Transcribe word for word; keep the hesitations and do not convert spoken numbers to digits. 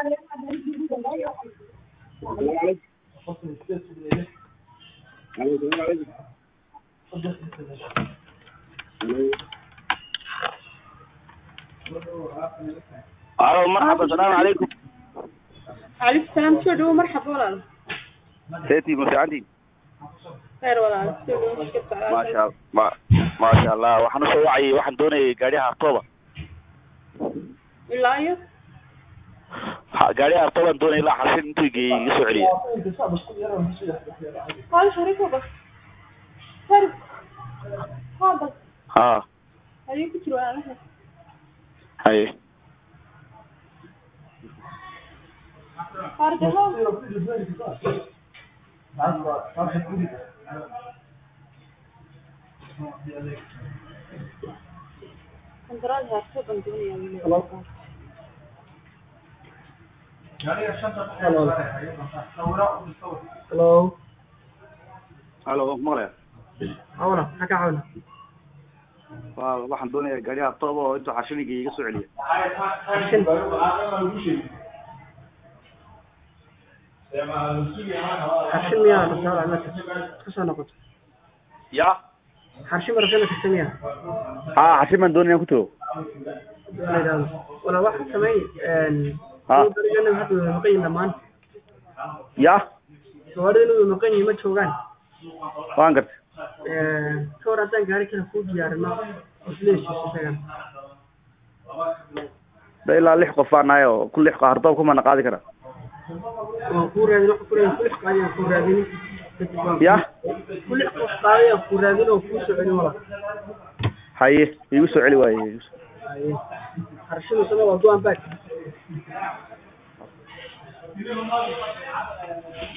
الو مرحبا السلام عليكم. عليكم السلام. شو دو مرحبا ولا سيتي مساعدي خير ولا شو مشكلة ما شاء الله ما, ما شاء الله waxaan soo wacay waxaan doonayay gaariga Artoba ilaa iyo gaariga Artoba doonayay la xasin intuu geeyay iga soo celiyo قال شريكه بس شريك هذا ها هذه كتير ولا هاي خارج هو كنترولها شو بندوني خلاص Hello. halo maqlay Awna, maxaa ka caawina? waa waxaan doonayaa gaariga Artoba oo intuu xashiniga iga soo celiyo Xashin. Xashin miyaa rasaal amata ka soo noqoto? ya Xashin rasaal ka sameeyaa. ha xashin man doonayaan ku tago Walaal, wala wax sameey een ha gaarigan hadda maqayn dhamaan. ya Gaarigan maqayn ma joogaan. waan gartay Ee, soo raadsan gaari kale ku diyaarino. Isleeshiisa tagan. da ilaa lix qof aan nahay oo kulli qof Artoba kuma na qaadi kara oo ku raadin wax ku raadin kulli qaadi ku raadin. ya kulli qof qaadi ku raadin oo ku soo celin wala. haye igu soo celi waayay Haye. Xashin sama waa go'an back.